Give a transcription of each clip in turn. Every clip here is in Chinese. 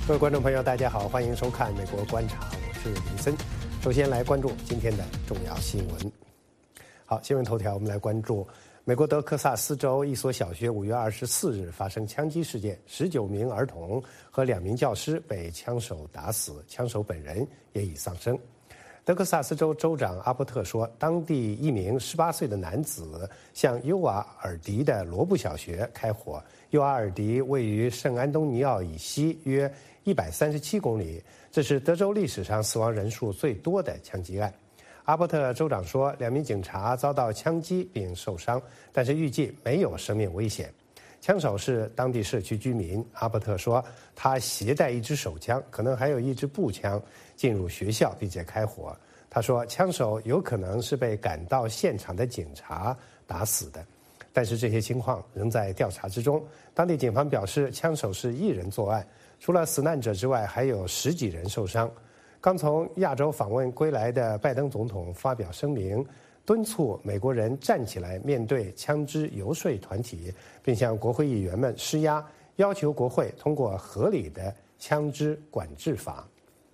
各位观众朋友，大家好，欢迎收看《美国观察》，我是林森。首先来关注今天的重要新闻。好，新闻头条，我们来关注美国德克萨斯州一所小学5月24日发生枪击事件，19名儿童和2名教师被枪手打死，枪手本人也已丧生。德克萨斯州州长阿伯特说，当地一名18岁的男子向尤瓦尔迪的罗布小学开火。尤瓦尔迪位于圣安东尼奥以西约137公里，这是德州历史上死亡人数最多的枪击案。阿伯特州长说，2名警察遭到枪击并受伤，但是预计没有生命危险。枪手是当地社区居民。阿伯特说，他携带一支手枪，可能还有一支步枪，进入学校并且开火。他说，枪手有可能是被赶到现场的警察打死的，但是这些情况仍在调查之中。当地警方表示，枪手是一人作案，除了死难者之外，还有10几人受伤。刚从亚洲访问归来的拜登总统发表声明，敦促美国人站起来面对枪支游说团体，并向国会议员们施压，要求国会通过合理的枪支管制法。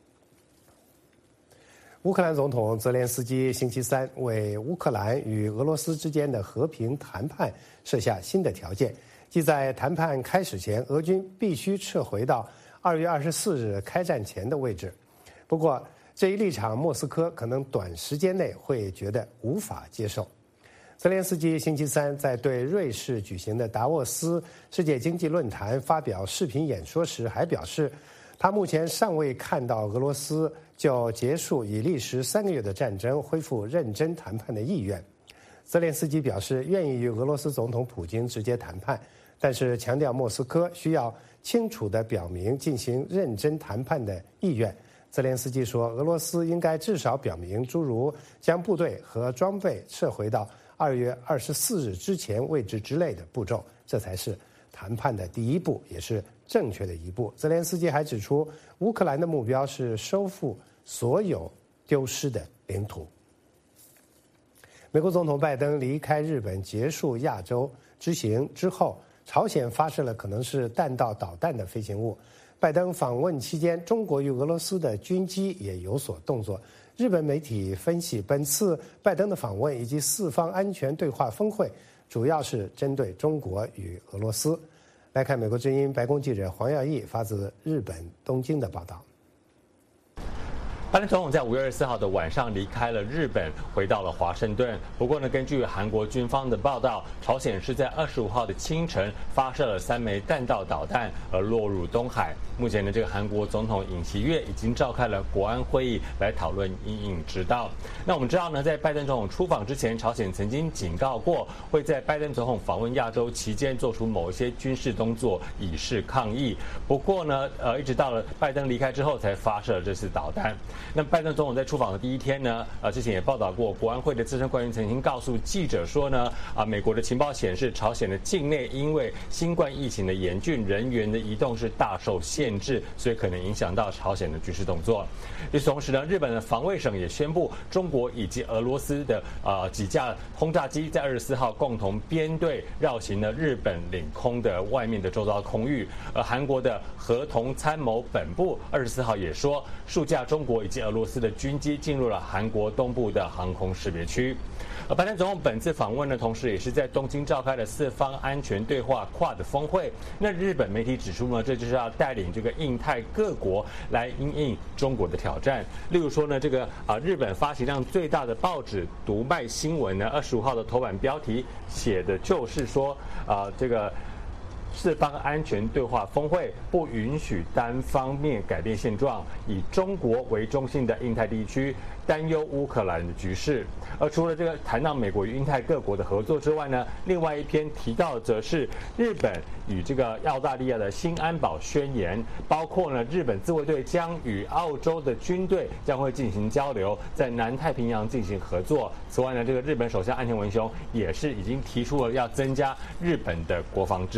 乌克兰总统泽连斯基星期三为乌克兰与俄罗斯之间的和平谈判设下新的条件，即在谈判开始前，俄军必须撤回到2月24日开战前的位置。不过，这一立场莫斯科可能短时间内会觉得无法接受。泽连斯基星期三在对瑞士举行的达沃斯世界经济论坛发表视频演说时还表示，他目前尚未看到俄罗斯就结束已历时3个月的战争恢复认真谈判的意愿。泽连斯基表示愿意与俄罗斯总统普京直接谈判，但是强调莫斯科需要清楚地表明进行认真谈判的意愿。泽连斯基说，俄罗斯应该至少表明诸如将部队和装备撤回到2月24日之前位置之类的步骤，这才是谈判的第一步，也是正确的一步。泽连斯基还指出，乌克兰的目标是收复所有丢失的领土。美国总统拜登离开日本结束亚洲之行之后，朝鲜发射了可能是弹道导弹的飞行物。拜登访问期间，中国与俄罗斯的军机也有所动作。日本媒体分析，本次拜登的访问以及4方安全对话峰会，主要是针对中国与俄罗斯。来看美国之音白宫记者黄耀义发自日本东京的报道。 拜登总统在5月24号的晚上离开了日本，回到了华盛顿。不过呢，根据韩国军方的报道，朝鲜是在25号的清晨发射了3枚弹道导弹，而落入东海。目前呢，这个韩国总统尹锡悦已经召开了国安会议来讨论因应之道。那我们知道呢，在拜登总统出访之前，朝鲜曾经警告过，会在拜登总统访问亚洲期间做出某一些军事动作以示抗议。不过呢，一直到了拜登离开之后，才发射了这次导弹。那拜登总统在出访的第一天呢，之前也报道过，国安会的资深官员曾经告诉记者说呢，美国的情报显示，朝鲜的境内因为新冠疫情的严峻，人员的移动是大受限制，所以可能影响到朝鲜的军事动作。与此同时呢，日本的防卫省也宣布，中国以及俄罗斯的几架轰炸机在24号共同编队绕行了日本领空的外面的周遭空域。而韩国的合同参谋本部24号也说，数架中国以及俄罗斯的军机进入了韩国东部的航空识别区。而拜登总统本次访问呢，同时也是在东京召开了4方安全对话QUAD峰会。那日本媒体指出呢，这就是要带领这个印太各国来因应中国的挑战。例如说呢，这个日本发行量最大的报纸《读卖新闻》呢，25号的头版标题写的就是说，这个4方安全对话峰会不允许单方面改变现状，以中国为中心的印太地区担忧乌克兰的局势。而除了这个谈到美国与印太各国的合作之外呢，另外一篇提到的则是日本与这个澳大利亚的新安保宣言，包括呢日本自卫队将与澳洲的军队将会进行交流，在南太平洋进行合作。此外呢，这个日本首相岸田文雄也是已经提出了要增加日本的国防支出。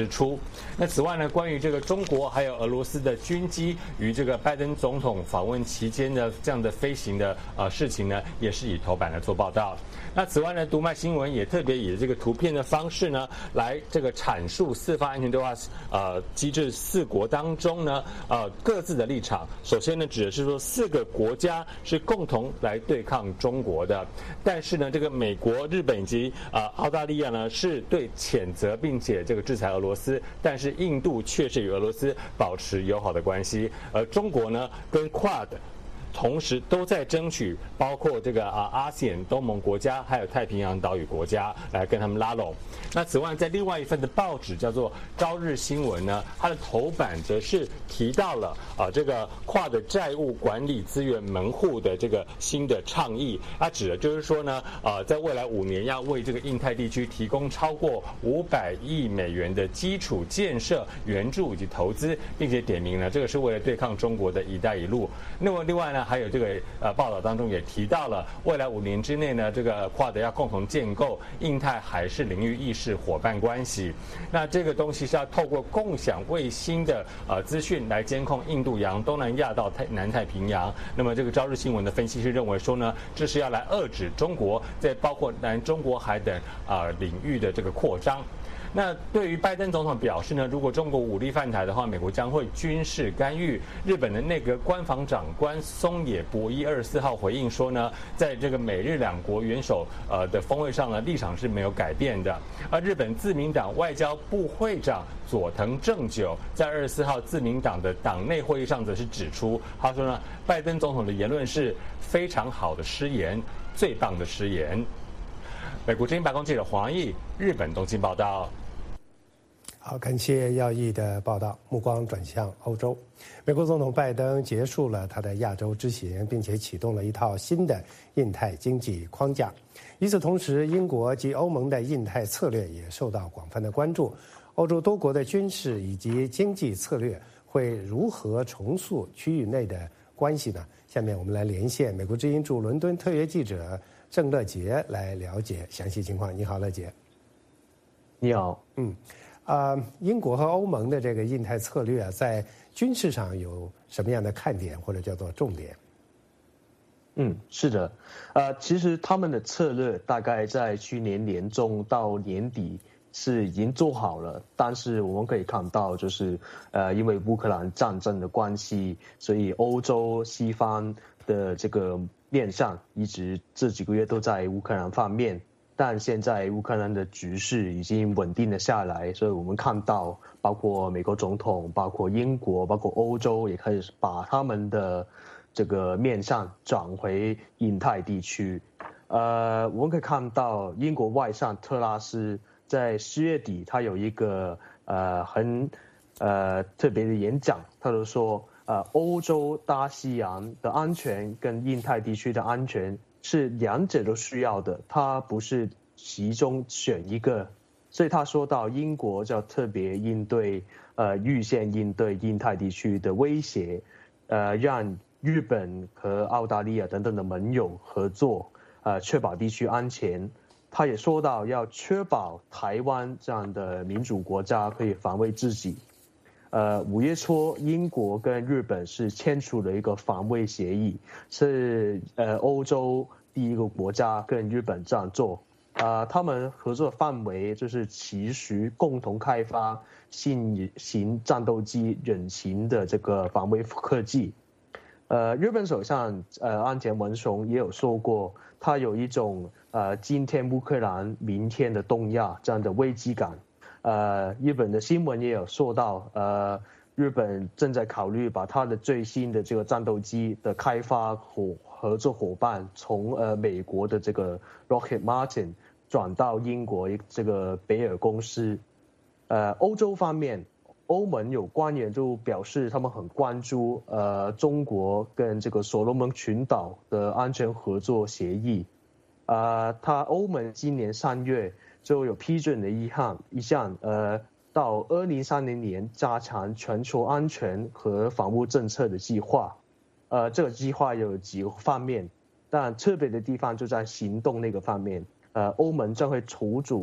那此外呢，关于这个中国还有俄罗斯的军机与这个拜登总统访问期间的这样的飞行的事情呢，也是以头版来做报道。那此外呢，读卖新闻也特别以这个图片的方式呢，来这个阐述四方安全对话机制4国当中呢各自的立场。首先呢，指的是说4个国家是共同来对抗中国的，但是呢，这个美国、日本以及澳大利亚呢是对谴责并且这个制裁俄罗斯，但是印度却是与俄罗斯保持友好的关系，而中国呢跟 QUAD同时都在争取包括这个ASEAN 东盟国家还有太平洋岛屿国家来跟他们拉拢。那此外，在另外一份的报纸叫做《朝日新闻》呢，它的头版则是提到了这个跨的债务管理资源门户的这个新的倡议。它指的就是说呢，在未来5年要为这个印太地区提供超过500亿美元的基础建设援助以及投资，并且点名了这个是为了对抗中国的一带一路。那么另外呢，还有这个报道当中也提到了，未来5年之内呢，这个跨的要共同建构印太海事领域意识伙伴关系。那这个东西是要透过共享卫星的资讯来监控印度洋、东南亚到南太平洋。那么这个朝日新闻的分析师认为说呢，这是要来遏制中国在包括南中国海等领域的这个扩张。那对于拜登总统表示呢，如果中国武力犯台的话，美国将会军事干预。日本的内阁官房长官松野博一24号回应说呢，在这个美日2国元首的峰会上呢，立场是没有改变的。而日本自民党外交部会长佐藤正久在24号自民党的党内会议上则是指出，他说呢，拜登总统的言论是非常好的失言，最棒的失言。美国之音白宫记者黄毅，日本东京报道。 好，感谢耀毅的报道。目光转向欧洲，美国总统拜登结束了他的亚洲之行，并且启动了一套新的印太经济框架。与此同时，英国及欧盟的印太策略也受到广泛的关注。欧洲多国的军事以及经济策略会如何重塑区域内的关系呢？下面我们来连线美国之音驻伦敦特约记者郑乐杰来了解详细情况。你好，乐杰。 你好。 英国和欧盟的这个印太策略在军事上有什么样的看点或者叫做重点？ 是的，其实他们的策略大概在去年年中到年底是已经做好了，但是我们可以看到，就是因为乌克兰战争的关系，所以欧洲西方的这个面上一直这几个月都在乌克兰方面。但现在乌克兰的局势已经稳定了下来，所以我们看到，包括美国总统、包括英国、包括欧洲也开始把他们的这个面向转回印太地区。我们可以看到，英国外相特拉斯在10月底，他有一个很特别的演讲，他就说，欧洲大西洋的安全跟印太地区的安全是两者都需要的，它不是其中选一个。所以他说到英国就要特别应对预先应对印太地区的威胁，让日本和澳大利亚等等的盟友合作，确保地区安全。他也说到要确保台湾这样的民主国家可以防卫自己。5月初，英国跟日本是签署了一个防卫协议，是欧洲第一个国家跟日本这样做。他们合作范围就是期许共同开发新型战斗机引擎的这个防卫科技。日本首相岸田文雄也有说过，他有一种今天乌克兰，明天的东亚这样的危机感。日本的新闻也有说到，日本正在考虑把它的最新的这个战斗机的开发合作伙伴从美国的这个 Lockheed Martin 转到英国这个北尔公司。欧洲方面，欧盟有官员就表示他们很关注中国跟这个所罗门群岛的安全合作协议。欧盟今年3月就有批准了一项到2030年加强全球安全和防务政策的计划。这个计划有几个方面，但特别的地方就在行动那个方面。欧盟将会筹组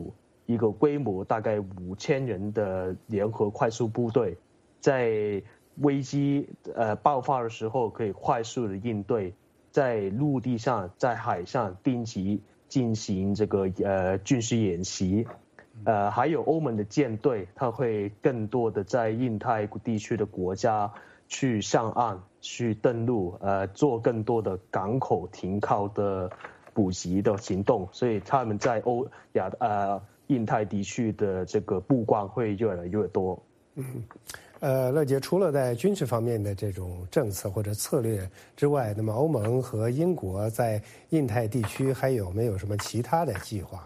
一个规模大概5000人的联合快速部队，在危机爆发的时候可以快速的应对，在陆地上、在海上定期进行这个军事演习。还有欧盟的舰队，它会更多的在印太地区的国家去上岸、去登陆，做更多的港口停靠的补给的行动，所以他们在印太地区的这个布光会越来越多。 乐杰，除了在军事方面的这种政策或者策略之外，那么欧盟和英国在印太地区还有没有什么其他的计划？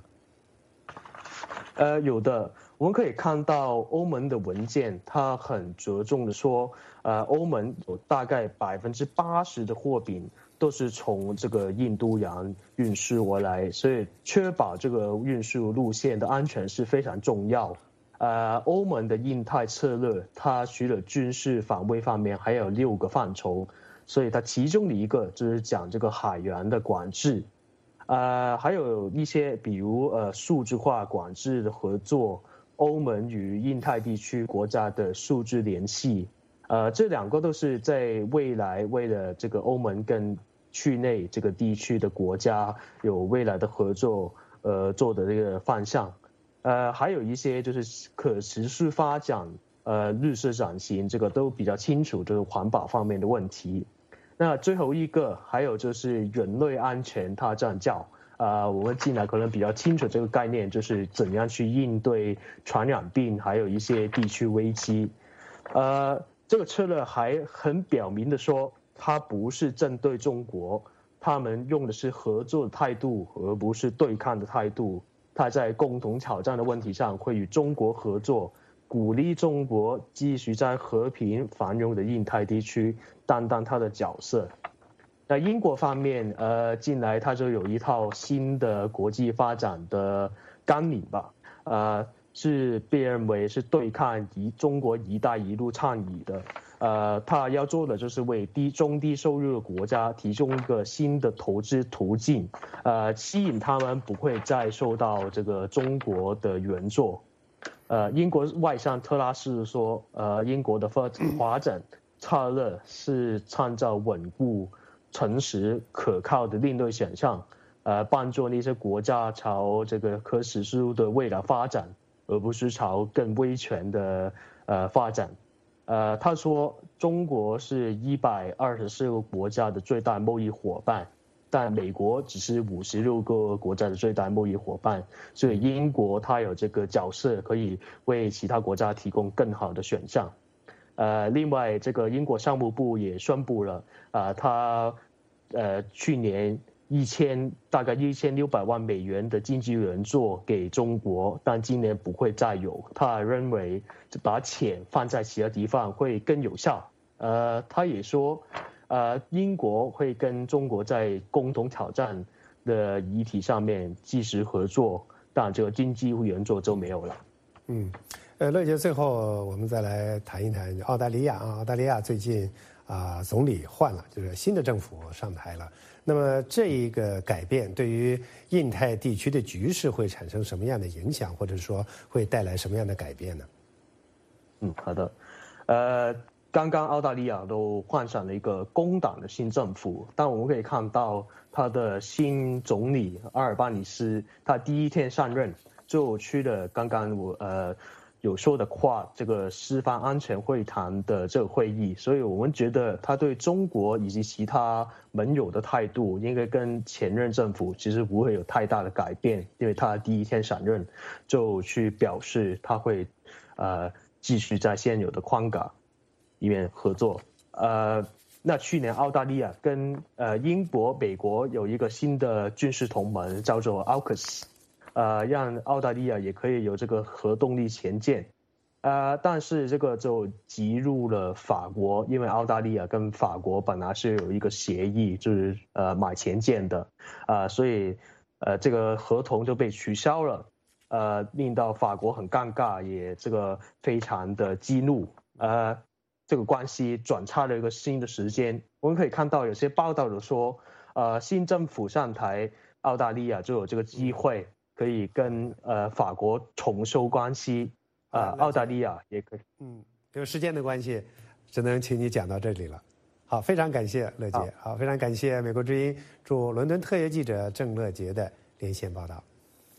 有的，我们可以看到欧盟的文件，它很着重的说，欧盟有大概80%的货品都是从这个印度洋运输而来，所以确保这个运输路线的安全是非常重要。欧盟的印太策略，它除了军事防卫方面，还有6个范畴，所以它其中的一个就是讲这个海洋的管制。还有一些比如数字化管制的合作，欧盟与印太地区国家的数字联系，这2个都是在未来为了这个欧盟跟区内这个地区的国家有未来的合作做的这个方向。还有一些就是可持续发展，绿色转型，这个都比较清楚，就是环保方面的问题。那最后一个还有就是人类安全大战教，我们进来可能比较清楚这个概念，就是怎样去应对传染病，还有一些地区危机。这个策略还很表明的说，它不是针对中国，他们用的是合作的态度，而不是对抗的态度。他在共同挑战的问题上会与中国合作，鼓励中国继续在和平繁荣的印太地区担当它的角色。那英国方面，近来它就有一套新的国际发展的纲领吧，是被认为是对抗中国"一带一路"倡议的。它要做的就是为中低收入的国家提供一个新的投资途径，吸引他们不会再受到这个中国的援助。英国外相特拉斯说，英国的发展策略是创造稳固、诚实、可靠的另类选项，帮助那些国家朝这个可持续的未来发展，而不是朝更威权的发展。他说，中国是124个国家的最大贸易伙伴，但美国只是56个国家的最大贸易伙伴，所以英国它有这个角色，可以为其他国家提供更好的选项。另外，这个英国商务部也宣布了，他去年大概1600万美元的经济援助给中国，但今年不会再有。他认为把钱放在其他地方会更有效。他也说，英国会跟中国在共同挑战的议题上面继续合作，但这个经济援助就没有了。 乐杰，最后我们再来谈一谈澳大利亚啊。澳大利亚最近总理换了，就是新的政府上台了。那么这一个改变对于印太地区的局势会产生什么样的影响，或者说会带来什么样的改变呢？ 好的。刚刚澳大利亚都换上了一个工党的新政府，但我们可以看到他的新总理阿尔巴尼斯，他第一天上任就去了刚刚有说的这个四方安全会谈的这个会议，所以我们觉得他对中国以及其他盟友的态度应该跟前任政府其实不会有太大的改变，因为他第一天上任就去表示他会继续在现有的框架里面合作。那去年澳大利亚跟英国、美国有一个新的军事同盟叫做 AUKUS。让澳大利亚也可以有这个核动力潜舰，但是这个就挤入了法国，因为澳大利亚跟法国本来是有一个协议，就是买潜舰的，所以这个合同就被取消了，令到法国很尴尬，也这个非常的激怒，这个关系转差了一个新的时间。我们可以看到有些报道的说，新政府上台，澳大利亚就有这个机会。 可以跟法国重修关系，澳大利亚也可以。 因为时间的关系，只能请你讲到这里了。好，非常感谢乐杰。好，非常感谢美国之音驻伦敦特约记者郑乐杰的连线报道。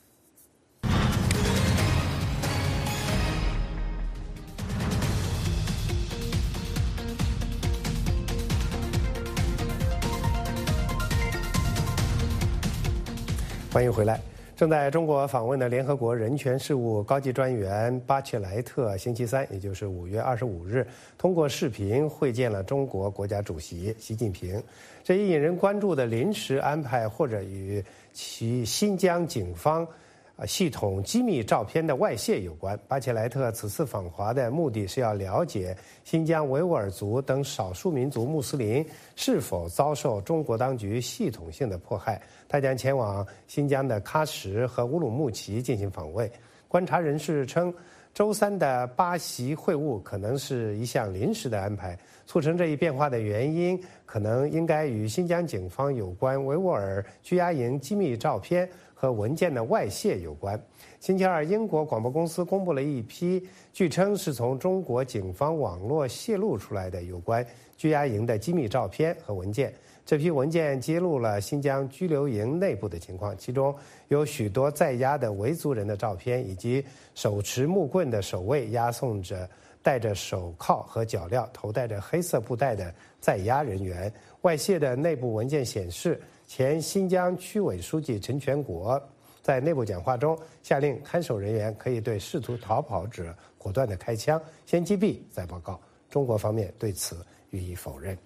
欢迎回来。正在中国访问的联合国人权事务高级专员巴切莱特星期三，也就是5月25日，通过视频会见了中国国家主席习近平。这一引人关注的临时安排，或者与其新疆警方系统机密照片的外泄有关。巴切莱特此次访华的目的是要了解新疆维吾尔族等少数民族穆斯林是否遭受中国当局系统性的迫害。他将前往新疆的喀什和乌鲁木齐进行访问。观察人士称，周三的巴习会晤可能是一项临时的安排。促成这一变化的原因，可能应该与新疆警方有关维吾尔拘押营机密照片和文件的外泄有关。星期二，英国广播公司公布了一批据称是从中国警方网络泄露出来的有关拘押营的机密照片和文件。这批文件揭露了新疆拘留营内部的情况，其中有许多在押的维族人的照片，以及手持木棍的守卫押送着戴着手铐和脚镣、头戴着黑色布带的在押人员。外泄的内部文件显示，前新疆区委书记陈全国在内部讲话中下令看守人员可以对试图逃跑者果断地开枪，先击毙再报告。中国方面对此予以否认。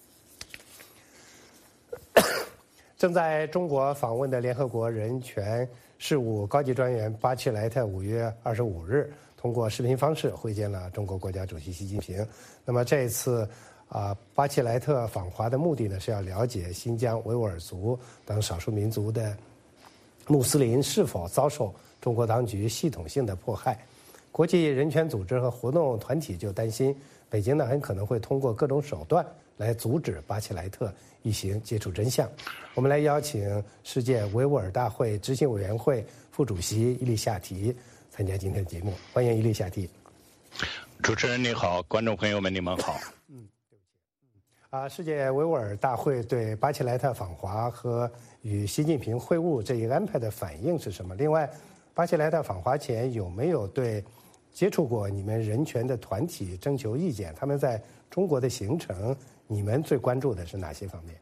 正在中国访问的联合国人权事务高级专员巴切莱特5月25日通过视频方式会见了中国国家主席习近平。那么这一次巴切莱特访华的目的呢，是要了解新疆维吾尔族等少数民族的穆斯林是否遭受中国当局系统性的迫害。国际人权组织和活动团体就担心，北京呢很可能会通过各种手段来阻止巴切莱特一行接触真相。我们来邀请世界维吾尔大会执行委员会副主席伊丽夏提参加今天的节目。欢迎伊丽夏提。 主持人你好，观众朋友们你们好。 世界维吾尔大会对巴切莱特访华和与习近平会晤这一安排的反应是什么？另外，巴切莱特访华前有没有对接触过你们人权的团体征求意见？他们在中国的行程，你们最关注的是哪些方面？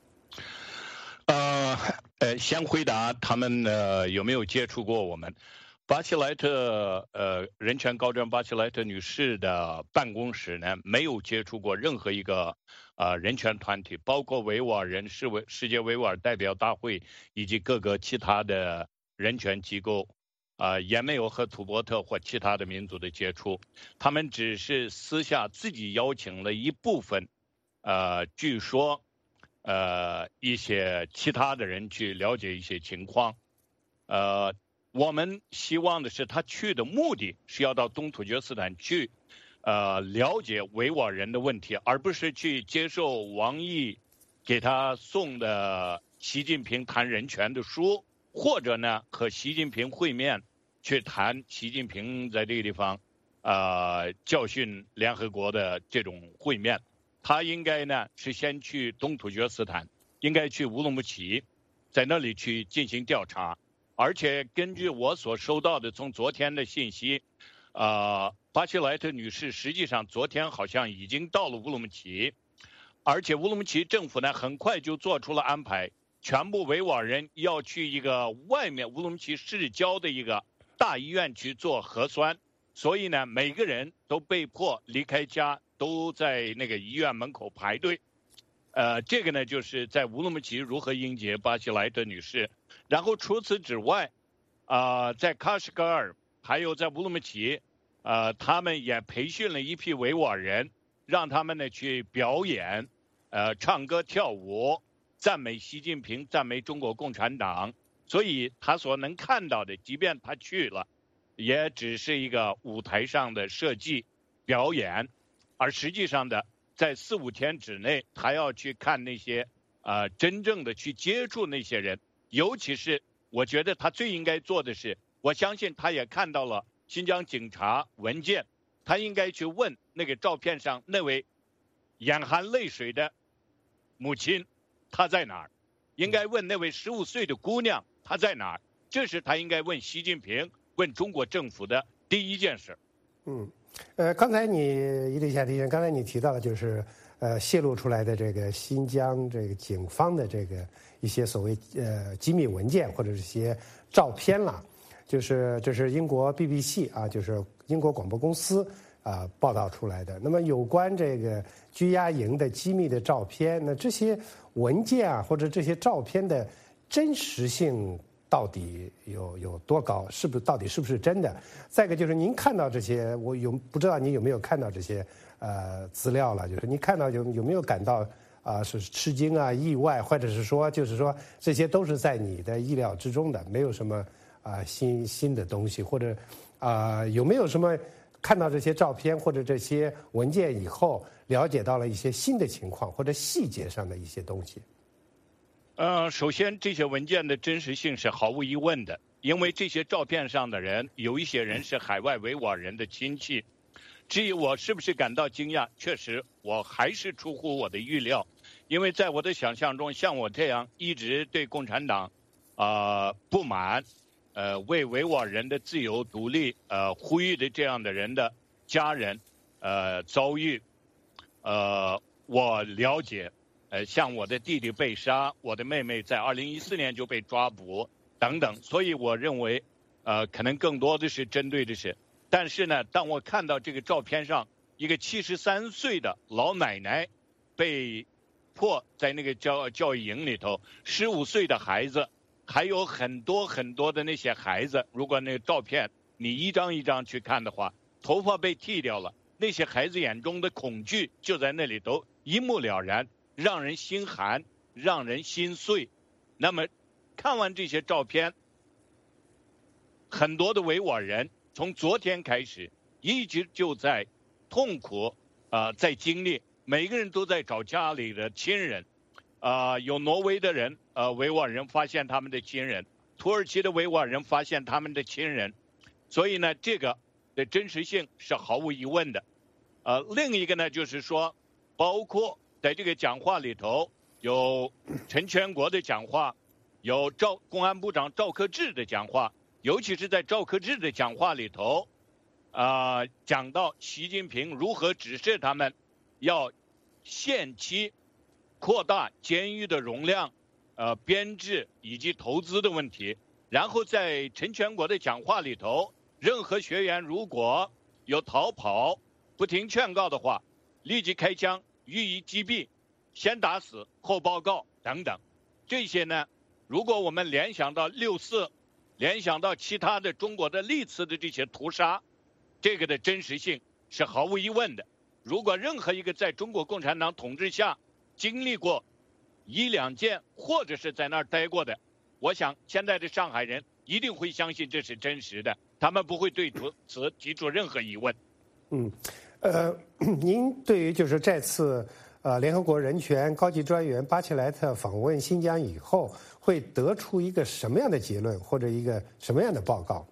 先回答他们有没有接触过我们。巴切莱特人权高专巴切莱特女士的办公室呢，没有接触过任何一个人权团体，包括维吾尔人、世界维吾尔代表大会以及各个其他的人权机构，也没有和土伯特或其他的民族的接触。他们只是私下自己邀请了一部分，据说一些其他的人去了解一些情况。我们希望的是他去的目的是要到东土厥斯坦去了解维吾尔人的问题，而不是去接受王毅给他送的习近平谈人权的书，或者呢和习近平会面去谈习近平在这个地方教训联合国的这种会面。他应该呢是先去东土厥斯坦，应该去乌鲁木齐，在那里去进行调查。而且根据我所收到的从昨天的信息，巴切莱特女士实际上昨天好像已经到了乌鲁木齐，而且乌鲁木齐政府呢很快就做出了安排，全部维吾尔人要去一个外面乌鲁木齐市郊的一个大医院去做核酸，所以呢每个人都被迫离开家，都在那个医院门口排队。这个呢就是在乌鲁木齐如何迎接巴切莱特女士。然后除此之外，在喀什噶尔还有在乌鲁木齐，他们也培训了一批维吾尔人，让他们呢去表演，唱歌跳舞，赞美习近平，赞美中国共产党。所以他所能看到的，即便他去了，也只是一个舞台上的设计表演，而实际上的在4-5天之内，他要去看那些真正的去接触那些人，尤其是我觉得他最应该做的是，我相信他也看到了新疆警察文件，他应该去问那个照片上那位眼含泪水的母亲，她在哪儿？应该问那位15岁的姑娘，她在哪儿？这是他应该问习近平、问中国政府的第一件事。 刚才伊丽莎提前，刚才你提到的就是泄露出来的这个新疆这个警方的这个一些所谓机密文件或者是些照片了，就是这是英国 BBC 啊，就是英国广播公司报道出来的。那么有关这个拘押营的机密的照片，那这些文件啊或者这些照片的真实性到底有多高？到底是不是真的？再一个就是您看到这些，我不知道您有没有看到这些资料了？就是您看到有没有感到是吃惊啊、意外，或者是说就是说这些都是在你的意料之中的，没有什么新的东西，或者有没有什么看到这些照片或者这些文件以后，了解到了一些新的情况或者细节上的一些东西？ 首先，这些文件的真实性是毫无疑问的，因为这些照片上的人，有一些人是海外维吾尔人的亲戚。至于我是不是感到惊讶，确实我还是出乎我的预料，因为在我的想象中，像我这样一直对共产党不满，为维吾尔人的自由独立呼吁的这样的人的家人遭遇，我了解。像我的弟弟被杀，我的妹妹在2014年就被抓捕等等，所以我认为可能更多的是针对的是，但是呢，当我看到这个照片上一个73岁的老奶奶被迫在那个教育营里头，15岁的孩子，还有很多很多的那些孩子，如果那个照片你一张一张去看的话，头发被剃掉了，那些孩子眼中的恐惧就在那里头一目了然，让人心寒，让人心碎。那么看完这些照片，很多的维吾尔人从昨天开始一直就在痛苦在经历，每个人都在找家里的亲人。有挪威的人维吾尔人发现他们的亲人，土耳其的维吾尔人发现他们的亲人，所以呢，这个的真实性是毫无疑问的。另一个呢，就是说，包括在这个讲话里头有陈全国的讲话，有公安部长赵克志的讲话，尤其是在赵克志的讲话里头，讲到习近平如何指示他们要限期扩大监狱的容量、编制以及投资的问题。然后在陈全国的讲话里头，任何学员如果有逃跑、不听劝告的话，立即开枪予以击毙，先打死后报告等等。这些呢，如果我们联想到6·4，联想到其他的中国的历次的这些屠杀，这个的真实性是毫无疑问的。如果任何一个在中国共产党统治下经历过1、2件，或者是在那儿待过的，我想现在的上海人一定会相信这是真实的，他们不会对此提出任何疑问。 您对于就是这次联合国人权高级专员巴切莱特访问新疆以后，会得出一个什么样的结论，或者一个什么样的报告？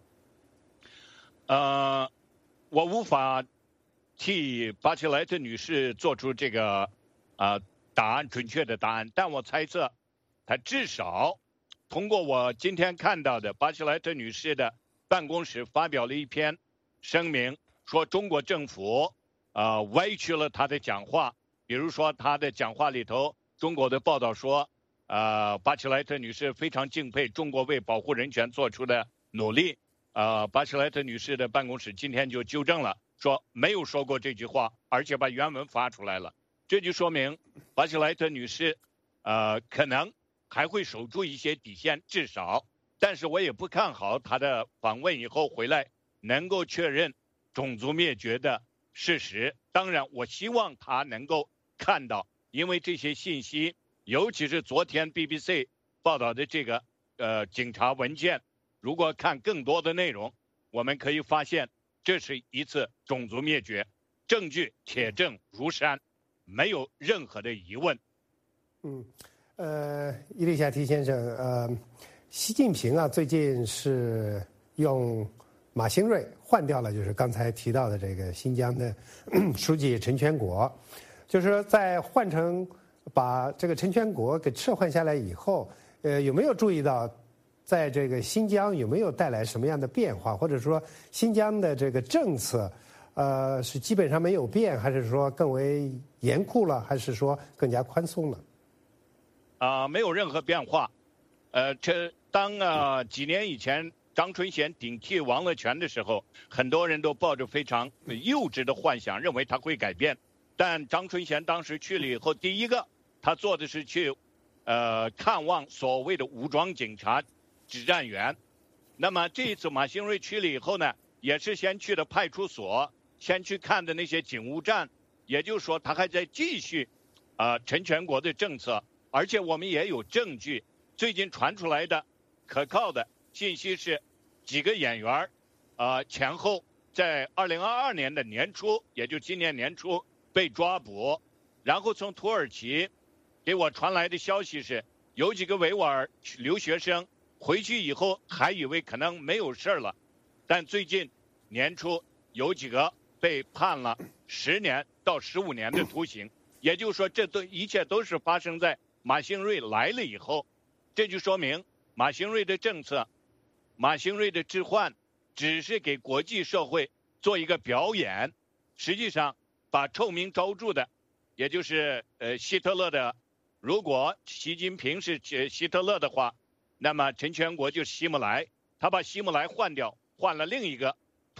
我无法替巴切莱特女士做出这个答案，准确的答案，但我猜测，她至少通过我今天看到的巴切莱特女士的办公室发表了一篇声明，说中国政府歪曲了她的讲话。比如说她的讲话里头，中国的报道说，巴切莱特女士非常敬佩中国为保护人权做出的努力。巴切莱特女士的办公室今天就纠正了，说没有说过这句话，而且把原文发出来了。这就说明巴切莱特女士可能还会守住一些底线，至少。但是我也不看好她的访问以后回来能够确认种族灭绝的事实。当然我希望她能够看到，因为这些信息，尤其是昨天 BBC 报道的这个警察文件，如果看更多的内容，我们可以发现这是一次种族灭绝，证据铁证如山，没有任何的疑问。 伊丽莎提先生， 习近平啊，最近是用马兴瑞换掉了，就是刚才提到的这个新疆的书记陈全国，就是说在换成把这个陈全国给撤换下来以后，有没有注意到，在这个新疆有没有带来什么样的变化，或者说新疆的这个政策，是基本上没有变，还是说更为严酷了，还是说更加宽松了？ 没有任何变化。几年以前张春贤顶替王乐泉的时候，很多人都抱着非常幼稚的幻想，认为他会改变。但张春贤当时去了以后，第一个他做的是去看望所谓的武装警察指战员。那么这一次马兴瑞去了以后呢，也是先去的派出所，先去看的那些警务站，也就是说他还在继续陈全国的政策。而且我们也有证据，最近传出来的可靠的信息是，几个演员前后在2022年的年初，也就今年年初被抓捕。然后从土耳其给我传来的消息是，有几个维吾尔留学生回去以后还以为可能没有事了，但最近年初有几个被判了10年到15年的徒刑。也就是说，一切都是发生在马兴瑞来了以后。这就说明马兴瑞的政策，马兴瑞的置换只是给国际社会做一个表演，实际上把臭名昭著的，也就是希特勒的，如果习近平是希特勒的话，那么陈全国就是希姆莱，他把希姆莱换掉，换了另一个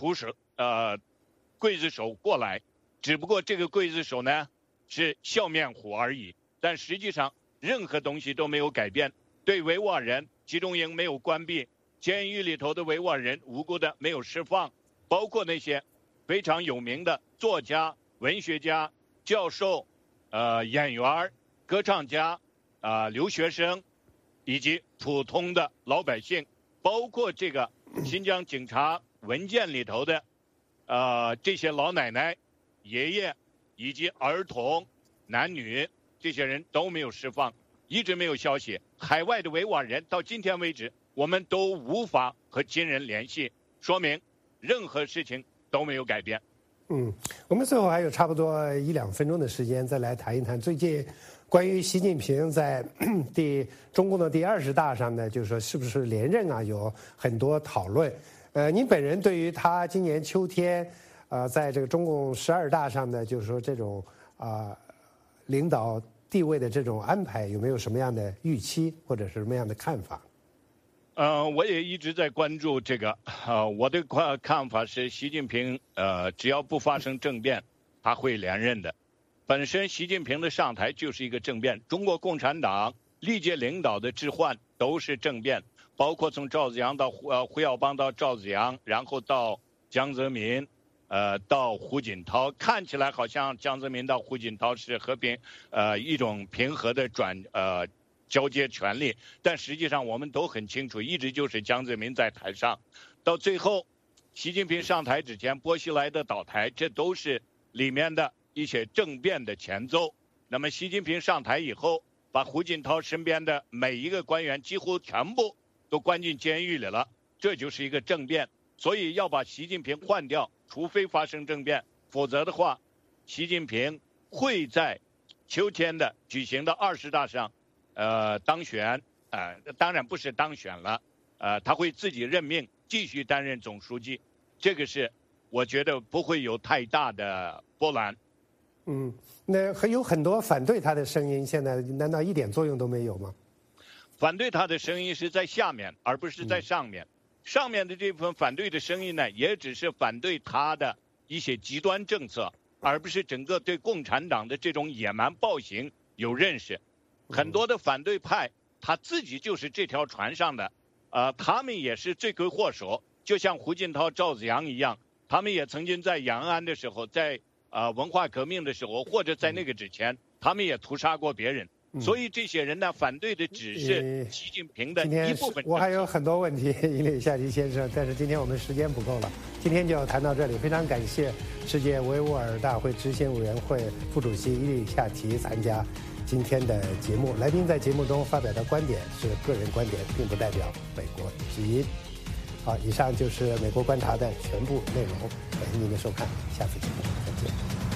刽子手过来，只不过这个刽子手呢是笑面虎而已，但实际上任何东西都没有改变。对维吾尔人集中营没有关闭，监狱里头的维吾尔人无辜的没有释放，包括那些非常有名的作家、文学家、教授、演员、歌唱家、留学生，以及普通的老百姓，包括这个新疆警察文件里头的这些老奶奶、爷爷以及儿童、男女，这些人都没有释放，一直没有消息。海外的维吾尔人到今天为止，我们都无法和亲人联系，说明任何事情都没有改变。 我们最后还有差不多1-2分钟的时间，再来谈一谈最近关于习近平在中共的第20大上呢，就是说是不是连任啊，有很多讨论。您本人对于他今年秋天在这个中共12大上的，就是说这种领导地位的这种安排，有没有什么样的预期或者是什么样的看法？ 我也一直在关注这个。我的看法是，习近平只要不发生政变，他会连任的。本身习近平的上台就是一个政变，中国共产党历届领导的置换都是政变，包括从赵紫阳到胡耀邦到赵紫阳，然后到江泽民。到胡锦涛，看起来好像江泽民到胡锦涛是和平，一种平和的交接权力，但实际上我们都很清楚，一直就是江泽民在台上，到最后，习近平上台之前，薄熙来的倒台，这都是里面的一些政变的前奏。那么习近平上台以后，把胡锦涛身边的每一个官员几乎全部都关进监狱里了，这就是一个政变。所以要把习近平换掉，除非发生政变，否则的话，习近平会在秋天的举行的20大上，当选，当然不是当选了，他会自己任命继续担任总书记，这个是我觉得不会有太大的波澜。 那还有很多反对他的声音，现在难道一点作用都没有吗？ 反对他的声音是在下面，而不是在上面。上面的这部分反对的声音呢，也只是反对他的一些极端政策，而不是整个对共产党的这种野蛮暴行有认识。很多的反对派他自己就是这条船上的，他们也是罪魁祸首，就像胡锦涛、赵紫阳一样，他们也曾经在延安的时候，在文化革命的时候，或者在那个之前，他们也屠杀过别人。 所以这些人呢，反对的只是习近平的一部分。 我还有很多问题，伊里夏提先生，但是今天我们时间不够了，今天就谈到这里。非常感谢世界维吾尔大会执行委员会副主席伊里夏提参加今天的节目。来宾在节目中发表的观点是个人观点，并不代表美国之音。好，以上就是美国观察的全部内容，感谢您的收看，下次见。